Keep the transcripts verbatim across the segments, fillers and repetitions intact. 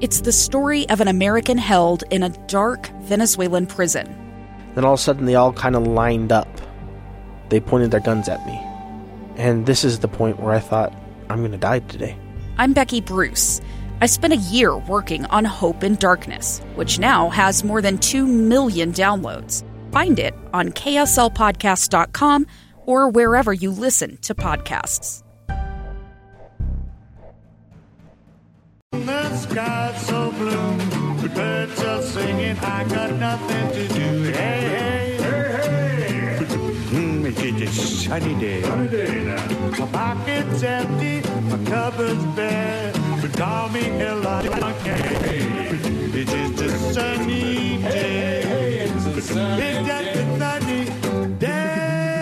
It's the story of an American held in a dark Venezuelan prison. Then all of a sudden they all kind of lined up. They pointed their guns at me. And this is the point where I thought, I'm going to die today. I'm Becky Bruce. I spent a year working on Hope in Darkness, which now has more than two million downloads. Find it on K S L podcast dot com or wherever you listen to podcasts. The sky's so blue, the birds are singing, I got nothing to do. Hey, hey, hey, hey. Mm, it's a sunny day. Sunny day now. My pocket's empty, my cupboard's bare. But call me Ella. It's just a sunny day. It's just a sunny day.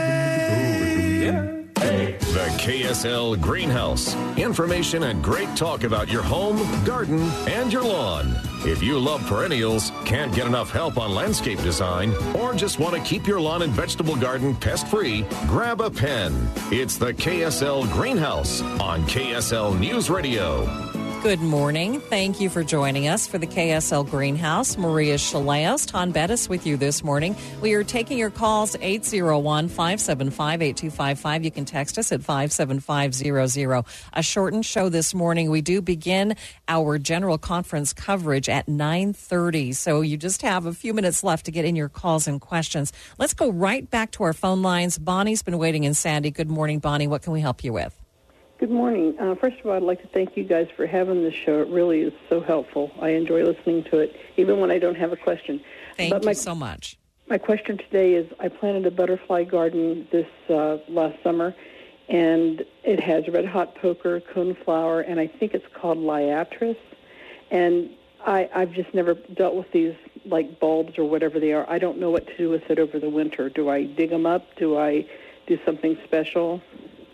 The K S L Greenhouse. Information and great talk about your home, garden, and your lawn. If you love perennials, can't get enough help on landscape design, or just want to keep your lawn and vegetable garden pest-free, grab a pen. It's the K S L Greenhouse on K S L News Radio. Good morning. Thank you for joining us for the K S L Greenhouse. Maria Shilaos, Ton Bettis with you this morning. We are taking your calls eight oh one, five seven five, eight two five five. You can text us at five seven five zero zero. A shortened show this morning. We do begin our general conference coverage at nine thirty, so you just have a few minutes left to get in your calls and questions. Let's go right back to our phone lines. Bonnie's been waiting in Sandy. Good morning, Bonnie. What can we help you with? Good morning. Uh, first of all, I'd like to thank you guys for having this show. It really is so helpful. I enjoy listening to it, even when I don't have a question. Thank but my, you so much. My question today is, I planted a butterfly garden this uh, last summer, and it has red hot poker, coneflower, and I think it's called liatris. And I, I've just never dealt with these, like bulbs or whatever they are. I don't know what to do with it over the winter. Do I dig them up? Do I do something special?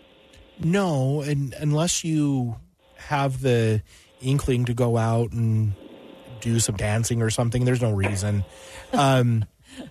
No, and unless you have the inkling to go out and do some dancing or something, there's no reason. Um,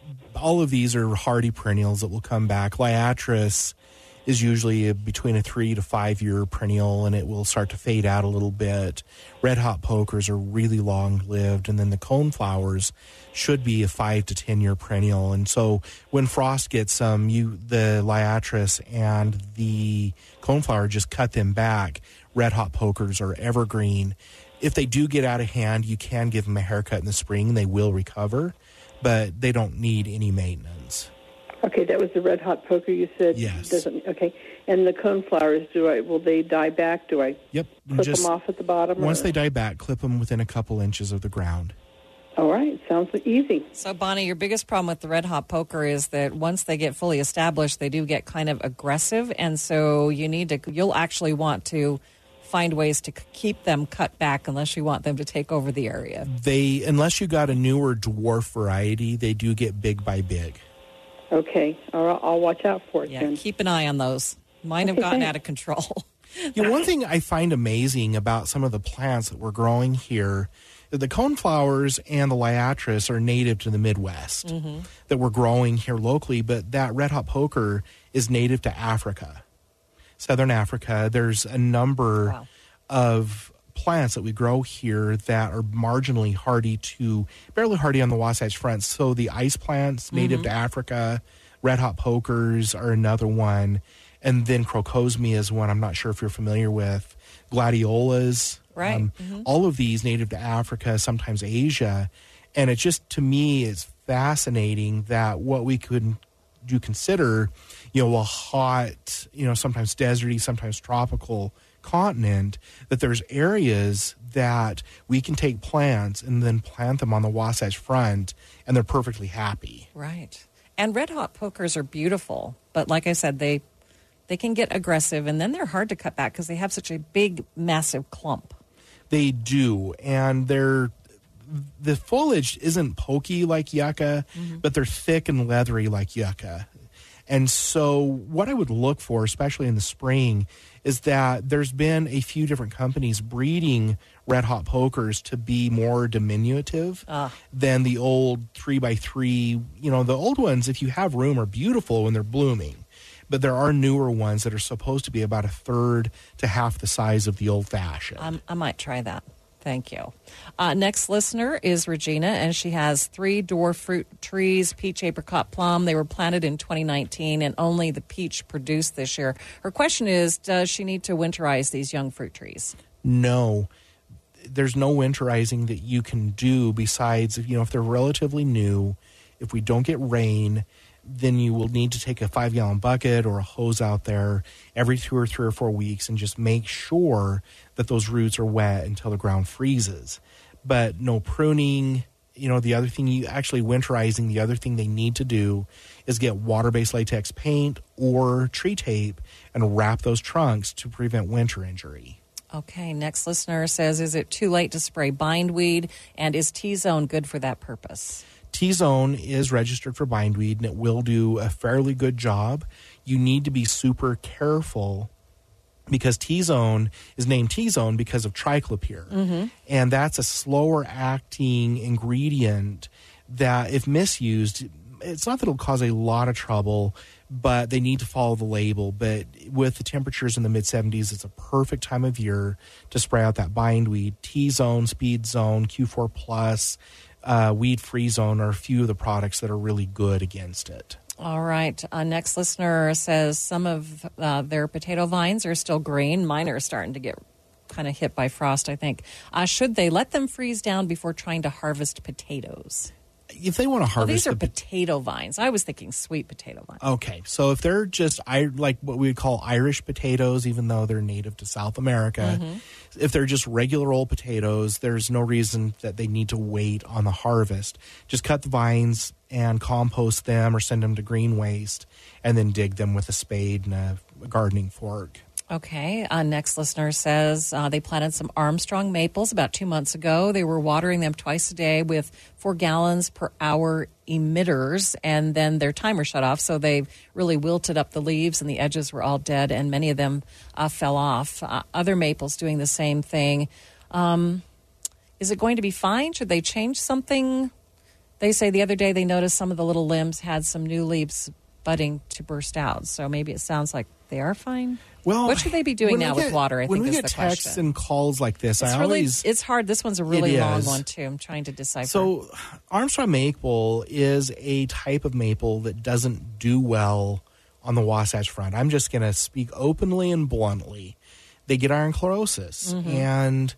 all of these are hardy perennials that will come back. Liatris is usually a, between a three to five year perennial, and it will start to fade out a little bit. Red hot pokers are really long lived, and then the coneflowers should be a five to ten year perennial. And so when frost gets them, um, you the liatris and the coneflower, just cut them back. Red hot pokers are evergreen. If they do get out of hand, you can give them a haircut in the spring. They will recover, but they don't need any maintenance. Okay, that was the red hot poker you said. Yes. Doesn't okay, and the coneflowers, do I? Will they die back? Do I? Yep. Clip Just, them off at the bottom. Once or? they die back, clip them within a couple inches of the ground. All right, sounds easy. So, Bonnie, your biggest problem with the red hot poker is that once they get fully established, they do get kind of aggressive, and so you need to. You'll actually want to find ways to keep them cut back unless you want them to take over the area. They, unless you got a newer dwarf variety, they do get big by big. Okay, all right, I'll watch out for it Yeah, then. keep an eye on those. Mine have Okay, gotten thanks. out of control. You know, one thing I find amazing about some of the plants that we're growing here, the coneflowers and the liatris are native to the Midwest mm-hmm. that we're growing here locally, but that red hot poker is native to Africa, Southern Africa. There's a number wow. of plants that we grow here that are marginally hardy to, barely hardy on the Wasatch Front. So the ice plants native mm-hmm. to Africa, red hot pokers are another one. And then crocosmia is one I'm not sure if you're familiar with. Gladiolas. Right. Um, mm-hmm. All of these native to Africa, sometimes Asia. And it just, to me, is fascinating that what we could do consider, you know, a hot, you know, sometimes deserty, sometimes tropical continent, that there's areas that we can take plants and then plant them on the Wasatch Front, and they're perfectly happy. Right. And red hot pokers are beautiful, but like I said, they they can get aggressive, and then they're hard to cut back because they have such a big, massive clump. They do, and they're the foliage isn't pokey like yucca, mm-hmm. but they're thick and leathery like yucca. And so what I would look for, especially in the spring, is that there's been a few different companies breeding red hot pokers to be more diminutive uh. than the old three by three. You know, the old ones, if you have room, are beautiful when they're blooming. But there are newer ones that are supposed to be about a third to half the size of the old-fashioned. Um, I might try that. Thank you. Uh, next listener is Regina, and she has three dwarf fruit trees, peach, apricot, plum. They were planted in twenty nineteen, and only the peach produced this year. Her question is, does she need to winterize these young fruit trees? No. There's no winterizing that you can do besides, you know, if they're relatively new, if we don't get rain, then you will need to take a five-gallon bucket or a hose out there every two or three or four weeks and just make sure that those roots are wet until the ground freezes. But no pruning. You know, the other thing you actually winterizing, the other thing they need to do is get water-based latex paint or tree tape and wrap those trunks to prevent winter injury. Okay, next listener says, is it too late to spray bindweed, and is T-Zone good for that purpose? T-Zone is registered for bindweed, and it will do a fairly good job. You need to be super careful because T-Zone is named T-Zone because of triclopyr, mm-hmm. and that's a slower-acting ingredient that, if misused, it's not that it'll cause a lot of trouble, but they need to follow the label. But with the temperatures in the mid seventies, it's a perfect time of year to spray out that bindweed. T-Zone, Speed Zone, Q four Plus, uh, Weed Free Zone are a few of the products that are really good against it. All right. Uh, next listener says some of uh, their potato vines are still green. Mine are starting to get kind of hit by frost, I think. Uh, should they let them freeze down before trying to harvest potatoes? If they want to harvest... Oh, these are the, potato vines. I was thinking sweet potato vines. Okay, so if they're just I like what we would call Irish potatoes, even though they're native to South America, mm-hmm. if they're just regular old potatoes, there's no reason that they need to wait on the harvest. Just cut the vines and compost them or send them to green waste and then dig them with a spade and a gardening fork. Okay. Uh, next listener says uh, they planted some Armstrong maples about two months ago. They were watering them twice a day with four gallons per hour emitters, and then their timer shut off, so they really wilted up the leaves, and the edges were all dead, and many of them uh, fell off. Uh, other maples doing the same thing. Um, is it going to be fine? Should they change something? They say the other day they noticed some of the little limbs had some new leaves budding to burst out, so maybe it sounds like they are fine. Well, what should they be doing now get, with water? I when think we is get the texts question. and calls like this, it's I really, always it's hard. This one's a really long is. one too. I'm trying to decipher. So, Armstrong maple is a type of maple that doesn't do well on the Wasatch Front. I'm just going to speak openly and bluntly. They get iron chlorosis, mm-hmm. and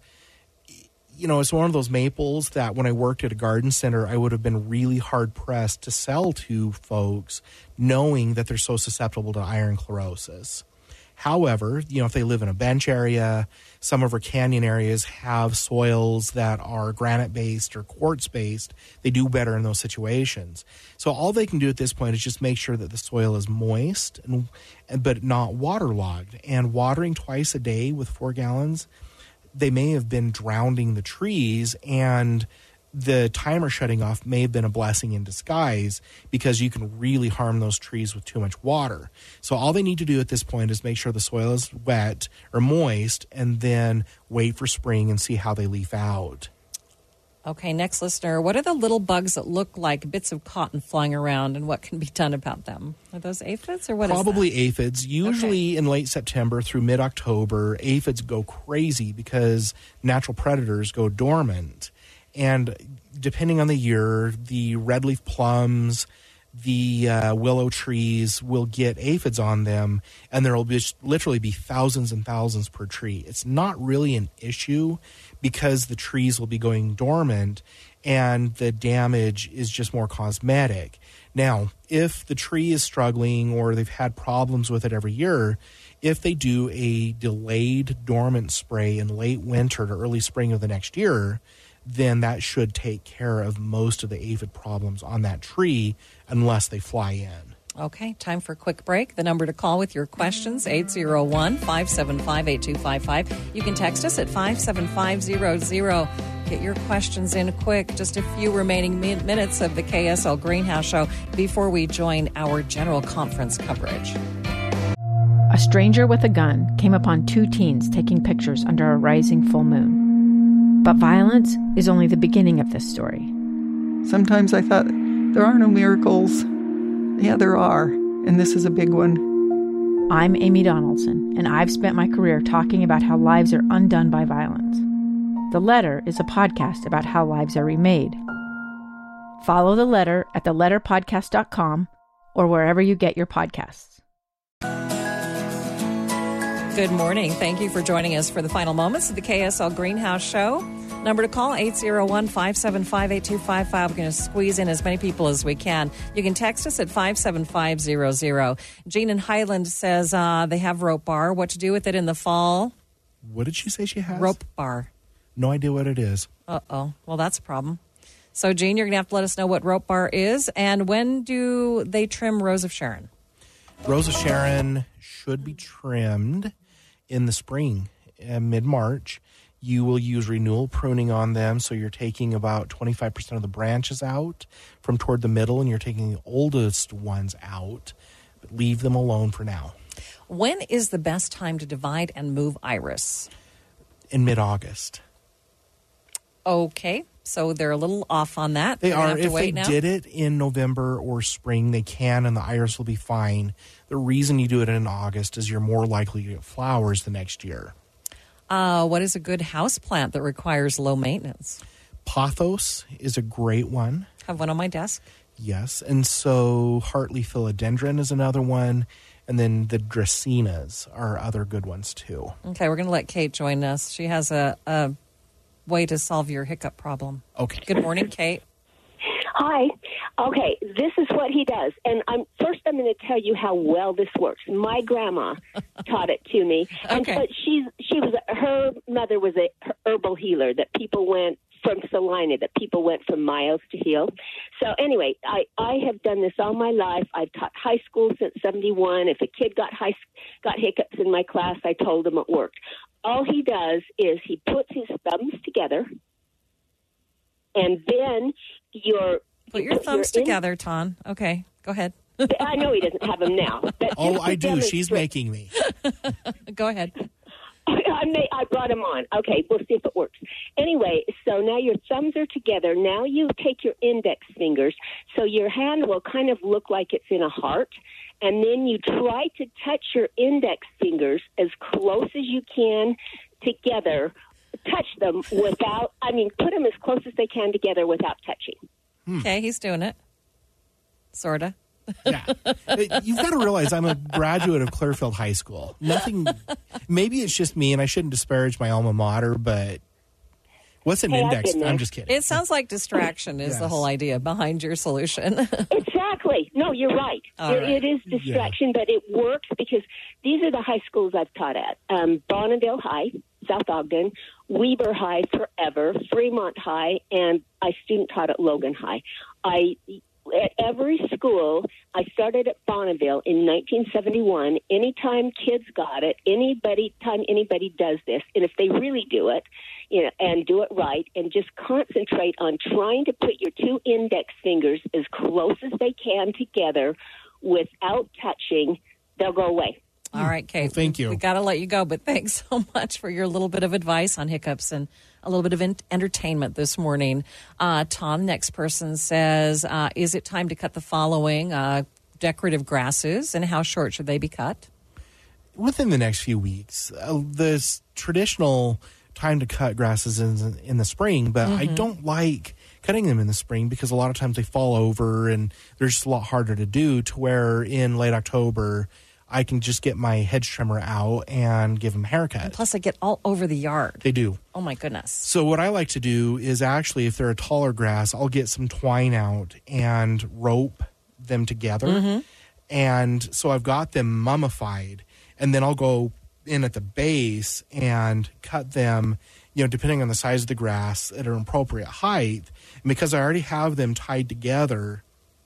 you know, it's one of those maples that when I worked at a garden center, I would have been really hard pressed to sell to folks, knowing that they're so susceptible to iron chlorosis. However, you know, if they live in a bench area, some of our canyon areas have soils that are granite-based or quartz-based. They do better in those situations. So all they can do at this point is just make sure that the soil is moist, and, but not waterlogged. And watering twice a day with four gallons, they may have been drowning the trees, and the timer shutting off may have been a blessing in disguise because you can really harm those trees with too much water. So all they need to do at this point is make sure the soil is wet or moist and then wait for spring and see how they leaf out. Okay, next listener. What are the little bugs that look like bits of cotton flying around, and what can be done about them? Are those aphids or what Probably is that? aphids. Usually okay. in late September through mid-October, aphids go crazy because natural predators go dormant. And depending on the year, the red leaf plums, the uh, willow trees will get aphids on them, and there will be literally be thousands and thousands per tree. It's not really an issue because the trees will be going dormant, and the damage is just more cosmetic. Now, if the tree is struggling or they've had problems with it every year, if they do a delayed dormant spray in late winter to early spring of the next year, then that should take care of most of the aphid problems on that tree unless they fly in. Okay, time for a quick break. The number to call with your questions, eight zero one, five seven five, eight two five five. You can text us at five seven five zero zero. Get your questions in quick. Just a few remaining min- minutes of the K S L Greenhouse Show before we join our general conference coverage. A stranger with a gun came upon two teens taking pictures under a rising full moon. But violence is only the beginning of this story. Sometimes I thought, there are no miracles. Yeah, there are, and this is a big one. I'm Amy Donaldson, and I've spent my career talking about how lives are undone by violence. The Letter is a podcast about how lives are remade. Follow The Letter at the letter podcast dot com or wherever you get your podcasts. Good morning. Thank you for joining us for the final moments of the K S L Greenhouse Show. Number to call, eight oh one, five seven five, eight two five five. We're going to squeeze in as many people as we can. You can text us at five seven five zero zero. Jean in Highland says uh, they have Rope Bar. What to do with it in the fall? What did she say she has? Rope Bar. No idea what it is. Uh-oh. Well, that's a problem. So, Jean, you're going to have to let us know what Rope Bar is. And when do they trim Rose of Sharon? Rose of Sharon should be trimmed in the spring, uh, mid-March. You will use renewal pruning on them, so you're taking about twenty-five percent of the branches out from toward the middle, and you're taking the oldest ones out. But leave them alone for now. When is the best time to divide and move iris? In mid-August. Okay, so they're a little off on that. They They're gonna are. have to If they wait now? did it in November or spring, they can, and the iris will be fine. The reason you do it in August is you're more likely to get flowers the next year. Uh, what is a good house plant that requires low maintenance? Pothos is a great one. Have one on my desk. Yes, and so Hartley philodendron is another one, and then the dracaenas are other good ones too. Okay, we're going to let Kate join us. She has a, a way to solve your hiccup problem. Okay. Good morning, Kate. Hi. Okay, this is what he does. And I'm first I'm going to tell you how well this works. My grandma taught it to me. And Okay. so she's she was her mother was a herbal healer that people went from Salina, that people went from miles to heal. So anyway, I, I have done this all my life. I've taught high school since seventy-one. If a kid got high, got hiccups in my class, I told him it worked. All he does is he puts his thumbs together, and then your Put your thumbs together, Ton. Okay, go ahead. I know he doesn't have them now. But Oh, just to I do. She's demonstrate- making me. Go ahead. I, may, I brought him on. Okay, we'll see if it works. Anyway, so now your thumbs are together. Now you take your index fingers, so your hand will kind of look like it's in a heart, and then you try to touch your index fingers as close as you can together. Touch them without, I mean, put them as close as they can together without touching. Okay, he's doing it. Sort of. Yeah. You've got to realize I'm a graduate of Clearfield High School. Nothing, maybe it's just me, and I shouldn't disparage my alma mater, but what's an Hey, I've index? been there. I'm just kidding. It sounds like distraction is the Yes. whole idea behind your solution. Exactly. No, you're right. All It, right. it is distraction, but it works because these are the high schools I've taught at. Um, Bonneville High, South Ogden, Weber High forever, Fremont High, and I student taught at Logan High. I At every school, I started at Bonneville in nineteen seventy-one. Anytime kids got it, anybody time anybody does this, and if they really do it, you know, and do it right, and just concentrate on trying to put your two index fingers as close as they can together without touching, they'll go away. All right, Kate. Well, thank you. We got to let you go, but thanks so much for your little bit of advice on hiccups and a little bit of in- entertainment this morning. Uh, Tom, next person says, uh, is it time to cut the following uh, decorative grasses, and how short should they be cut? Within the next few weeks. Uh, this traditional time to cut grasses is in, in the spring, but I don't like cutting them in the spring because a lot of times they fall over and they're just a lot harder to do, to where in late October I can just get my hedge trimmer out and give them a haircut. Plus, they get all over the yard. They do. Oh, my goodness. So what I like to do is actually, if they're a taller grass, I'll get some twine out and rope them together. Mm-hmm. And so I've got them mummified. And then I'll go in at the base and cut them, you know, depending on the size of the grass, at an appropriate height. And because I already have them tied together,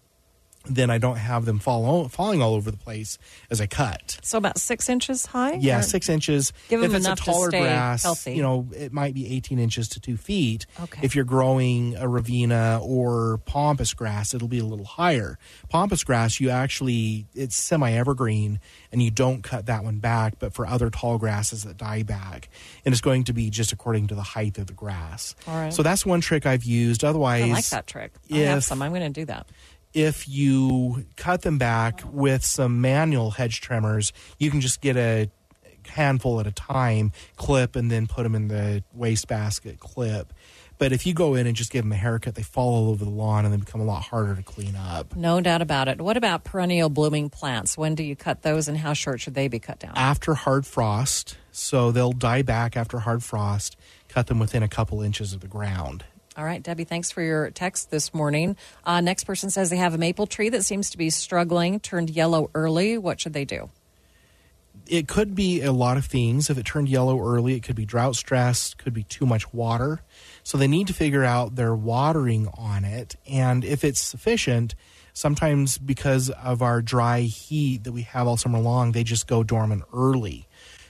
then I don't have them fall, falling all over the place as I cut. So about six inches high? Yeah, Or- six inches. Give if them it's enough a to taller stay grass, healthy. you know, it might be eighteen inches to two feet. Okay. If you're growing a Ravina or pampas grass, it'll be a little higher. Pampas grass, you actually, it's semi-evergreen, and you don't cut that one back, but for other tall grasses that die back. And it's going to be just according to the height of the grass. All right. So that's one trick I've used. Otherwise, I like that trick. I have if- some. I'm going to do that. if you cut them back with some manual hedge trimmers, you can just get a handful at a time, clip, and then put them in the wastebasket, clip. But if you go in and just give them a haircut, they fall all over the lawn and they become a lot harder to clean up. No doubt about it. What about perennial blooming plants? When do you cut those, and how short should they be cut down? After hard frost. So they'll die back after hard frost. Cut them within a couple inches of the ground. All right, Debbie, thanks for your text this morning. Uh, next person says they have a maple tree that seems to be struggling, turned yellow early. What should they do? It could be a lot of things. If it turned yellow early, it could be drought stress, could be too much water. So they need to figure out their watering on it. And if it's sufficient, sometimes because of our dry heat that we have all summer long, they just go dormant early.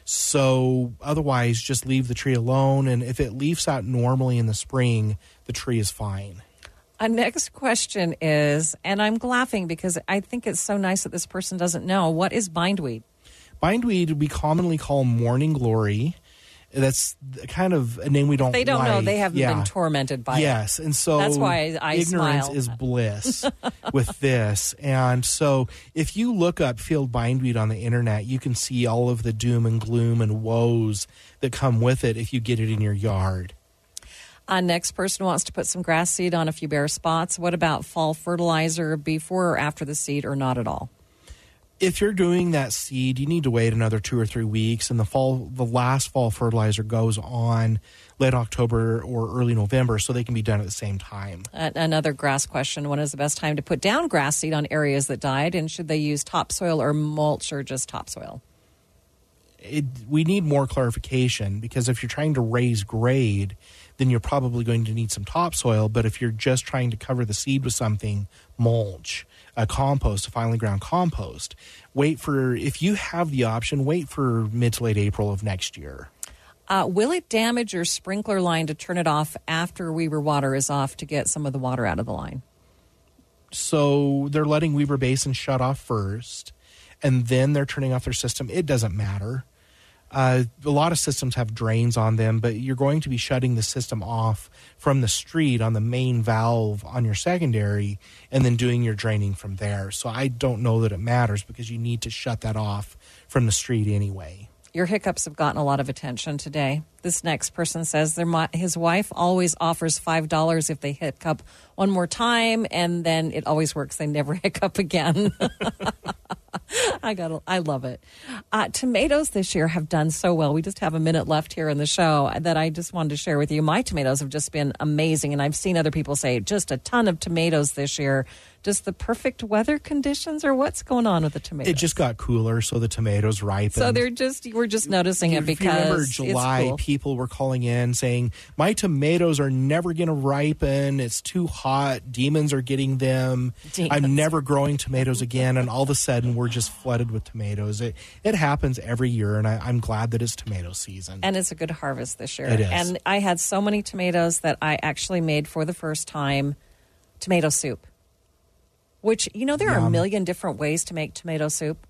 So otherwise, just leave the tree alone. And if it leaves out normally in the spring, the tree is fine. Our next question is, and I'm laughing because I think it's so nice that this person doesn't know, what is bindweed? Bindweed we commonly call morning glory. That's kind of a name we don't like. They don't like. know. They haven't yeah. been tormented by yes. it. Yes, and so that's why I ignorance smile. is bliss with this. And so if you look up field bindweed on the internet, you can see all of the doom and gloom and woes that come with it if you get it in your yard. Our next person wants to put some grass seed on a few bare spots. What about fall fertilizer before or after the seed, or not at all? If you're doing that seed, you need to wait another two or three weeks, and the fall, the last fall fertilizer goes on late October or early November, so they can be done at the same time. Uh, another grass question. When is the best time to put down grass seed on areas that died, and should they use topsoil or mulch or just topsoil? It, we need more clarification, because if you're trying to raise grade, then you're probably going to need some topsoil. But if you're just trying to cover the seed with something, mulch, a compost, a finely ground compost, wait for, if you have the option, wait for mid to late April of next year. Uh, will it damage your sprinkler line to turn it off after Weber water is off to get some of the water out of the line? So they're letting Weber Basin shut off first, and then they're turning off their system. It doesn't matter. Uh, a lot of systems have drains on them, but you're going to be shutting the system off from the street on the main valve on your secondary and then doing your draining from there. So I don't know that it matters, because you need to shut that off from the street anyway. Your hiccups have gotten a lot of attention today. This next person says their, his wife always offers five dollars if they hiccup one more time, and then it always works. They never hiccup again. I got. I love it. Uh, tomatoes this year have done so well. We just have a minute left here in the show that I just wanted to share with you. My tomatoes have just been amazing, and I've seen other people say just a ton of tomatoes this year. Just the perfect weather conditions, or what's going on with the tomatoes? It just got cooler, so the tomatoes ripened. So they're just we're just noticing it because if you remember July, it's cool. People were calling in saying, my tomatoes are never going to ripen. It's too hot. Demons are getting them. Demons. I'm never growing tomatoes again. And all of a sudden, we're just flooded with tomatoes. It it happens every year, and I, I'm glad that it's tomato season. And it's a good harvest this year. It is. And I had so many tomatoes that I actually made for the first time tomato soup. Which, you know, there Yum. are a million different ways to make tomato soup.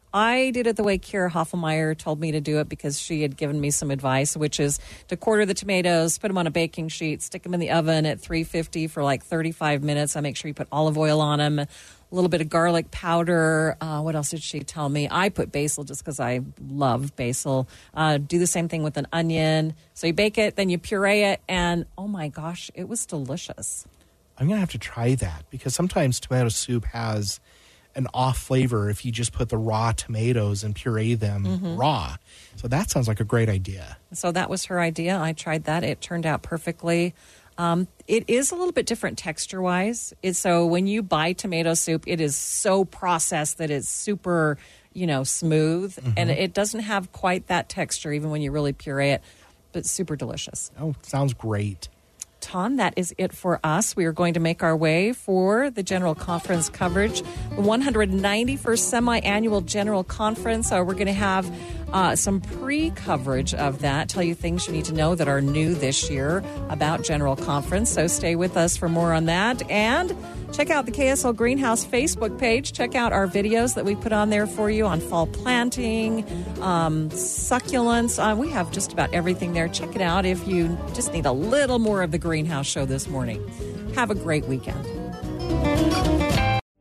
I did it the way Kira Hoffelmeyer told me to do it, because she had given me some advice, which is to quarter the tomatoes, put them on a baking sheet, stick them in the oven at three fifty for like thirty-five minutes. I make sure you put olive oil on them, a little bit of garlic powder. Uh, what else did she tell me? I put basil just because I love basil. Uh, do the same thing with an onion. So you bake it, then you puree it, and oh my gosh, it was delicious. I'm going to have to try that, because sometimes tomato soup has an off flavor if you just put the raw tomatoes and puree them Mm-hmm. raw. So that sounds like a great idea. So that was her idea. I tried that. It turned out perfectly. Um, it is a little bit different texture-wise. It's, so when you buy tomato soup, it is so processed that it's super, you know, smooth. Mm-hmm. And it doesn't have quite that texture even when you really puree it, but super delicious. Oh, sounds great. Ton, that is it for us. We are going to make our way for the General Conference coverage. The one hundred ninety-first Semi-Annual General Conference. Uh, we're going to have uh, some pre-coverage of that, tell you things you need to know that are new this year about General Conference. So stay with us for more on that. And check out the K S L Greenhouse Facebook page. Check out our videos that we put on there for you on fall planting, um, succulents. Uh, we have just about everything there. Check it out if you just need a little more of the Greenhouse Show this morning. Have a great weekend.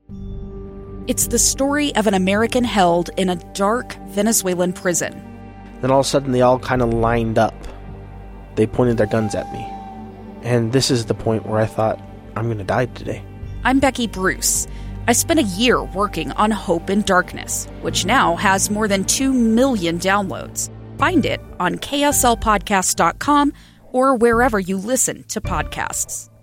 It's the story of an American held in a dark Venezuelan prison. Then all of a sudden, they all kind of lined up. They pointed their guns at me. And this is the point where I thought, I'm going to die today. I'm Becky Bruce. I spent a year working on Hope in Darkness, which now has more than two million downloads. Find it on K S L podcast dot com or wherever you listen to podcasts.